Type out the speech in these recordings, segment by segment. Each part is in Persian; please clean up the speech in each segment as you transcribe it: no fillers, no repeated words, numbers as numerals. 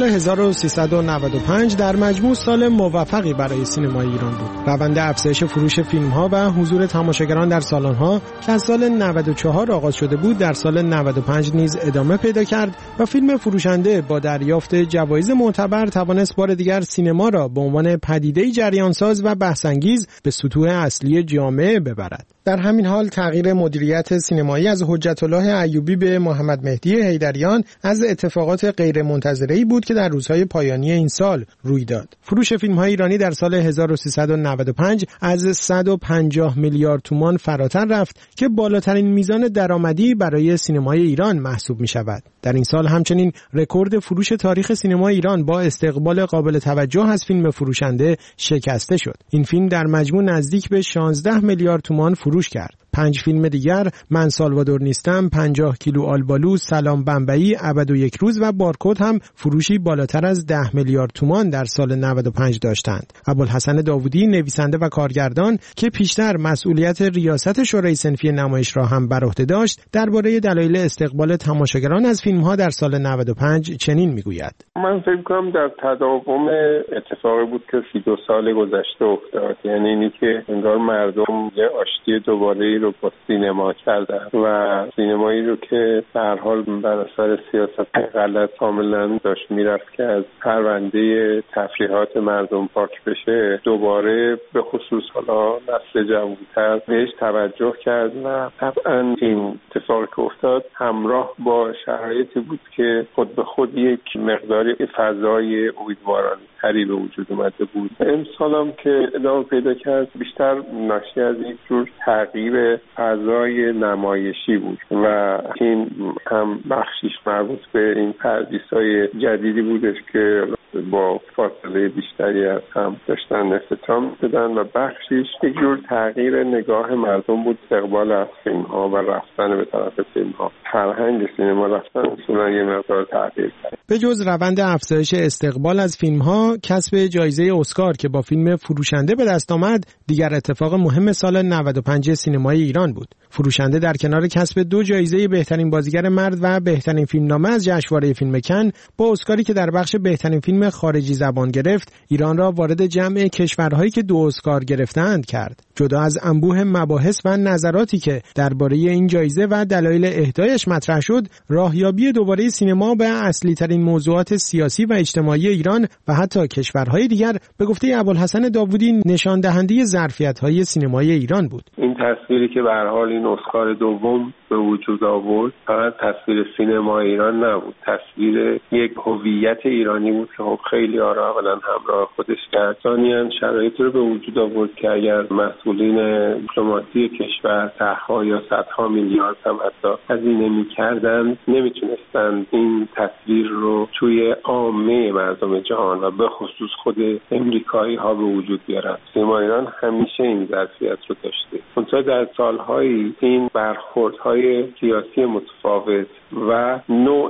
1395 در مجموع سال موفقی برای سینمای ایران بود. روند افزایش فروش فیلم‌ها و حضور تماشاگران در سالن‌ها که از سال 94 آغاز شده بود، در سال 95 نیز ادامه پیدا کرد و فیلم فروشنده با دریافت جوایز معتبر توانست بار دیگر سینما را به عنوان پدیده‌ای جریان‌ساز و بحث‌انگیز به سطوح اصلی جامعه ببرد. در همین حال تغییر مدیریت سینمایی از حجت الله ایوبی به محمد مهدی حیدریان از اتفاقات غیرمنتظره‌ای بود که در روزهای پایانی این سال روی داد. فروش فیلم‌های ایرانی در سال 1395 از 150 میلیارد تومان فراتر رفت که بالاترین میزان درآمدی برای سینمای ایران محسوب می‌شود. در این سال همچنین رکورد فروش تاریخ سینمای ایران با استقبال قابل توجه از فیلم فروشنده شکسته شد. این فیلم در مجموع نزدیک به 16 میلیارد تومان فروش کرد. 5 فیلم دیگر، من سالوادور نیستم، 50 کیلو آلبالو، سلام بمبئی، ابد و یک روز و بارکد هم فروشی بالاتر از 10 میلیارد تومان در سال 95 داشتند. ابوالحسن داوودی، نویسنده و کارگردان که پیشتر مسئولیت ریاست شورای صنفی نمایش را هم بر عهده داشت، درباره دلایل استقبال تماشاگران از فیلم‌ها در سال 95 چنین میگوید: من فکر کنم در تداوم اتفاقی بود که 32 سال گذشته افتاد، یعنی اینی که انگار مردم یه آشتی دوباره رو با سینما کردن و سینمایی رو که به هر حال بر اثر سیاست غلط کاملا داشت میرفت که از پرونده تفریحات مردم پاک بشه، دوباره به خصوص حالا نسل جوان‌تر بهش توجه کرد و طبعا این اتفاقی که افتاد همراه با شرایطی بود که خود به خود یک مقداری فضای امیدوارانه تری به وجود اومده بود. امسال هم که ادامه پیدا کرد بیشتر ناشی از یک جور تغییر فضای نمایشی بود و این هم بخشیش مربوط به این پردیس‌های جدیدی بودش که با فاصله بیشتری از هم داشتن اختتام می‌شدن و بخشیش یک جور تغییر نگاه مردم بود، استقبال از فیلم‌ها و رفتن به طرف فیلم‌ها. فرهنگ سینما رفتن اصولا یه مقدار تغییر کرد. به جز روند افزایش استقبال از فیلم‌ها، کسب جایزه اسکار که با فیلم فروشنده به دست آمد دیگر اتفاق مهم سال 95 سینمای ایران بود. فروشنده در کنار کسب 2 جایزه بهترین بازیگر مرد و بهترین فیلمنامه از جشنواره فیلم کن، با اسکاری که در بخش بهترین فیلم خارجی زبان گرفت، ایران را وارد جمع کشورهایی که 2 اسکار گرفتند کرد. جدا از انبوه مباحث و نظراتی که درباره این جایزه و دلایل اهدایش مطرح شد، راهیابی دوباره سینما به اصلی ترین موضوعات سیاسی و اجتماعی ایران و حتی کشورهای دیگر به گفته ابوالحسن داوودی نشان دهنده ظرفیت‌های سینمای ایران بود. این تصویری که به هر حال این اسکار دوم به وجود آورد فقط تصویر سینما ایران نبود، تصویر یک هویت ایرانی بود که خب خیلی را اولا همراه خودش کرد. ثانیاً شرایطی رو به وجود آورد که اگر مسئولین دیپلماسی کشور صدها یا صدها میلیارد هم حتی هزینه می‌کردند، نمیتونستند این تصویر رو توی عامه مردم جهان و به خصوص خود امریکایی‌ها به وجود بیارن. سینما ایران همیشه این ظرفیت رو داشته. منتها در سال‌هایی این برخوردهای سیاسی متفاوت و نوع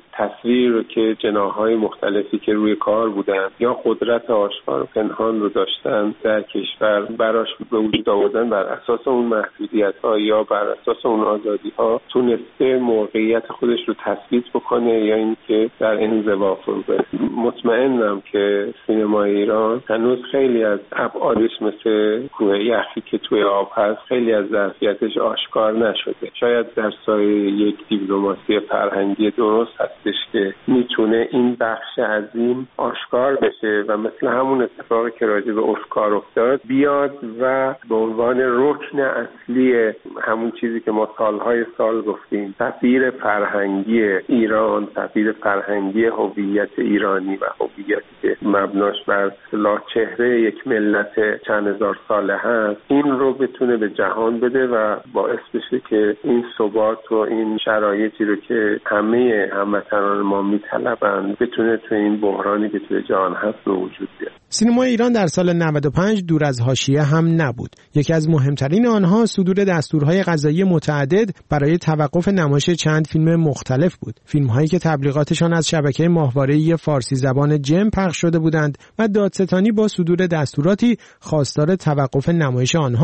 تصویر که جناح‌های مختلفی که روی کار بودن یا قدرت آشکار و پنهان رو داشتن در کشور براش به وجود آوردن، بر اساس اون محدودیت‌ها یا بر اساس اون آزادی‌ها تونسته موقعیت خودش رو تثبیت بکنه یا اینکه در انزوا فرو بره. مطمئنم که سینمای ایران هنوز خیلی از ابعادش مثل کوه یخی که توی آب هست، خیلی از ظرفیتش آشکار نشده. شاید در سایه یک دیپلماسی فرهنگی درست هستش که میتونه این بخش عظیم آشکار بشه و مثل همون اتفاقی که راجع به اسکار افتاد بیاد و به عنوان رکن اصلی همون چیزی که ما سالهای سال گفتیم، تفسیر فرهنگی ایران، تفسیر فرهنگی هویت ایرانی و هویتی که مبناش بر چهره یک ملت چند هزار ساله هست، این رو بتونه به جهان بده و باعث بشه که این ثبات و این شرایطی رو که همه هموطنان ما میطلبند بتونه تو این بحرانی که توی جهان هست به وجود بیاد. سینمای ایران در سال 95 دور از حاشیه هم نبود. یکی از مهمترین آنها صدور دستورهای قضایی متعدد برای توقف نمایش چند فیلم مختلف بود. فیلم‌هایی که تبلیغاتشان از شبکه ماهواره‌ای فارسی زبان جم پخش شده بودند و دادستانی با صدور دستوراتی خواستار توقف نمایش آنها شد.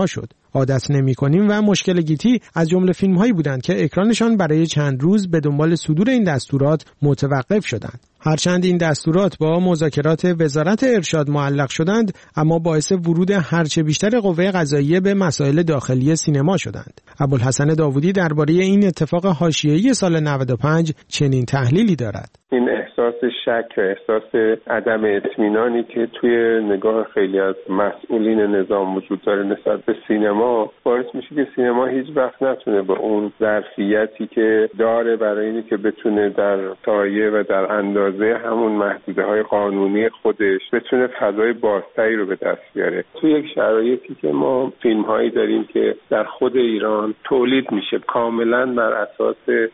عادت نمی‌کنیم و مشکل گیتی از جمله فیلم‌هایی بودند که اکرانشان برای چند روز به دنبال صدور این دستورات متوقف شدند. هرچند این دستورات با مذاکرات وزارت ارشاد معلق شدند، اما باعث ورود هرچه بیشتر قوه قضاییه به مسائل داخلی سینما شدند. ابوالحسن داوودی درباره این اتفاق حاشیه‌ای سال 95 چنین تحلیلی دارد. این احساس شک و احساس عدم اطمینانی که توی نگاه خیلی از مسئولین نظام وجود داره نسبت به سینما باعث میشه که سینما هیچ وقت نتونه به اون ظرفیتی که داره برای اینی که بتونه در سایه و در اندازه همون محدوده‌های قانونی خودش بتونه فضای بازتری رو به دست بیاره. توی یک شرایطی که ما فیلم‌هایی داریم که در خود ایران تولید میشه کاملاً بر اساس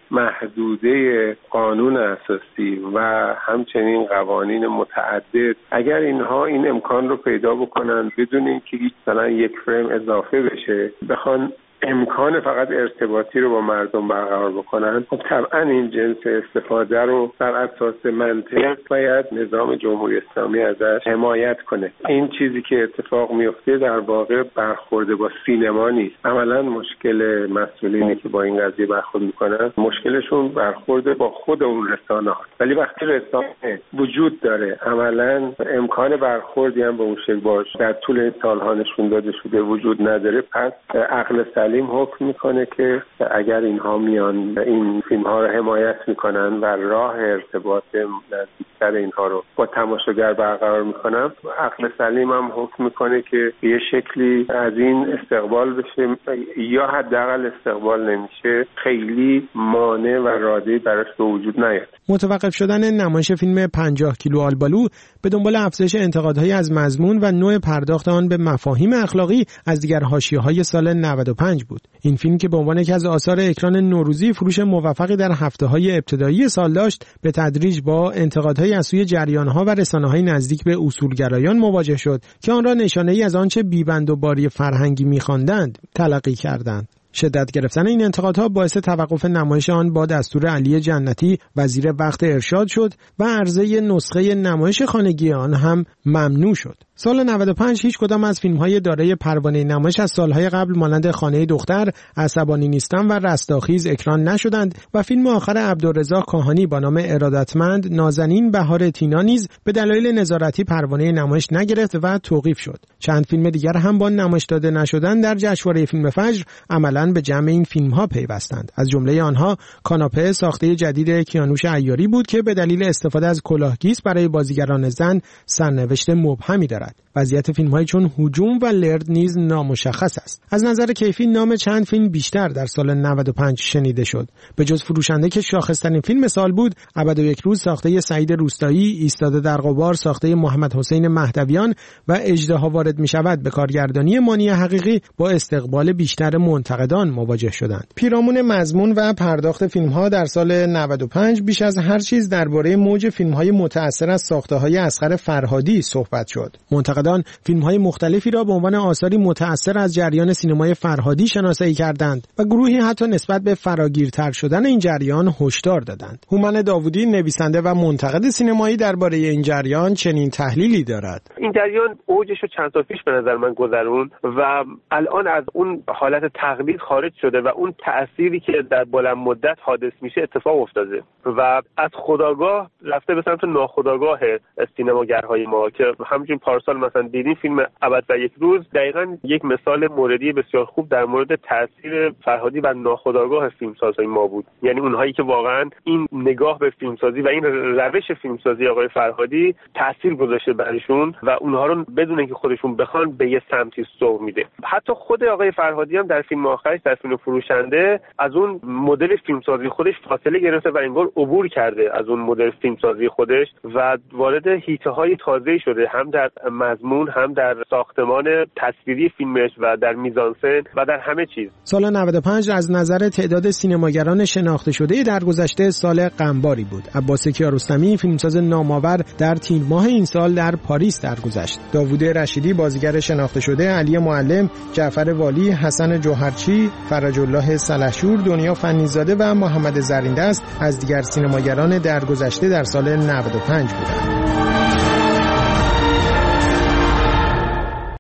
محدوده قانون اساسی و همچنین قوانین متعدد، اگر اینها این امکان رو پیدا بکنن بدون اینکه مثلا یک فریم اضافه بشه بخوان امکان فقط ارتباطی رو با مردم برقرار بکنن، خب طبعا این جنس استفاده رو بر اساس منطق باید نظام جمهوری اسلامی ازش حمایت کنه. این چیزی که اتفاق میفته در واقع برخورد با سینما نیست. عملا مشکل مسئولینی که با این قضیه برخورد میکنن مشکلشون برخورد با خود اون رسانه هست. ولی وقتی رسانه وجود داره عملا امکان برخوردی هم به اون شکل باشه در طول سالها نشون داده شده وجود نداره، پس عقل سلیم حکم میکنه که اگر اینها میان این فیلم ها رو حمایت میکنن و راه ارتباط نزدیکتر اینها رو با تماشاگر برقرار میکنن، عقل سلیم هم حکم میکنه که یه شکلی از این استقبال بشه یا حداقل استقبال نمیشه، خیلی مانع و رادعی براش به وجود نیاد. متوقف شدن نمایش فیلم 50 کیلو آلبالو به دنبال افزایش انتقادهای از مضمون و نوع پرداخت آن به مفاهیم اخلاقی از دیگر حاشیه‌های سال 95 بود. این فیلم که به عنوان یکی از آثار اکران نوروزی فروش موفقی در هفته‌های ابتدایی سال داشت، به تدریج با انتقادهای از سوی جریان‌ها و رسانه‌های نزدیک به اصولگرایان مواجه شد که آن را نشانه‌ای از آنچه بی‌بند و باری فرهنگی می‌خواندند تلقی کردند. شدت گرفتن این انتقادها باعث توقف نمایش آن با دستور علی جنتی وزیر وقت ارشاد شد و عرضه نسخه نمایش خانگی آن هم ممنوع شد. سال 95 هیچ کدام از فیلم‌های دارای پروانه نمایش از سال‌های قبل مانند خانه دختر، عصبانی نیستم و رستاخیز اکران نشدند و فیلم آخر عبدالرضا کاهانی با نام ارادتمند نازنین بهار تینا نیز به دلایل نظارتی پروانه نمایش نگرفت و توقیف شد. چند فیلم دیگر هم با نمایش داده نشدن در جشنواره فیلم فجر عملاً به جمع این فیلم‌ها پیوستند. از جمله آنها کاناپه ساخته جدید کیانوش عیاری بود که به دلیل استفاده از کلاهگیس برای بازیگران زن سرنوشت مبهمی دارد. وضعیت فیلم‌های چون هجوم و لرد نیز نامشخص است. از نظر کیفی نام چند فیلم بیشتر در سال 95 شنیده شد. به جز فروشنده که شاخص‌ترین فیلم سال بود، ابد و یک روز ساخته سعید روستایی، ایستاده در غبار ساخته محمد حسین مهدویان و اژدها وارد می‌شود به کارگردانی مانی حقیقی با استقبال بیشتر منتقدان مواجه شدند. پیرامون مضمون و پرداخت فیلم‌ها در سال 95 بیش از هر چیز درباره موج فیلم‌های متأثر از ساخته‌های اصغر فرهادی صحبت شد. منتقدان فیلم‌های مختلفی را به عنوان آثاری متأثر از جریان سینمای فرهادی شناسایی کردند و گروهی حتی نسبت به فراگیرتر شدن این جریان هشدار دادند. هومن داوودی نویسنده و منتقد سینمایی درباره این جریان چنین تحلیلی دارد. این جریان اوجش رو چند سال پیش به نظر من گذرون و الان از اون حالت تقلید خارج شده و اون تأثیری که در بلند مدت حادث میشه اتفاق افتاده و از خودآگاه رفته به سمت ناخودآگاه سینماگرهای ما که همچنین پارسال مثلا دیدین فیلم ابد و یک روز دقیقاً یک مثال موردی بسیار خوب در مورد تاثیر فرهادی و ناخودآگاه فیلمسازهای ما بود. یعنی اونهایی که واقعاً این نگاه به فیلمسازی و این روش فیلمسازی آقای فرهادی تاثیر گذاشته برشون و اونها رو بدون اینکه خودشون بخوان به یه سمتی سوق میده. حتی خود آقای فرهادی هم در فیلم آخرش در فیلم فروشنده از اون مدل فیلمسازی خودش فاصله گرفته و انگار عبور کرده از اون مدل فیلمسازی خودش و وارد حیطه‌های تازه‌ای شده، هم در مضمون، هم در ساختمان تصویری فیلمش و در میزانسن و در همه چیز. سال 95 از نظر تعداد سینماگران شناخته شده در گذشته سال غمباری بود. عباس کیارستمی فیلمساز نامآور در تیر ماه این سال در پاریس درگذشت. داوود رشیدی بازیگر شناخته شده، علی معلم، جعفر والی، حسن جوهرچی، فرج الله سلحشور، دنیا فنیزاده و محمد زریندست از دیگر سینماگران درگذشته در سال 95 بودند.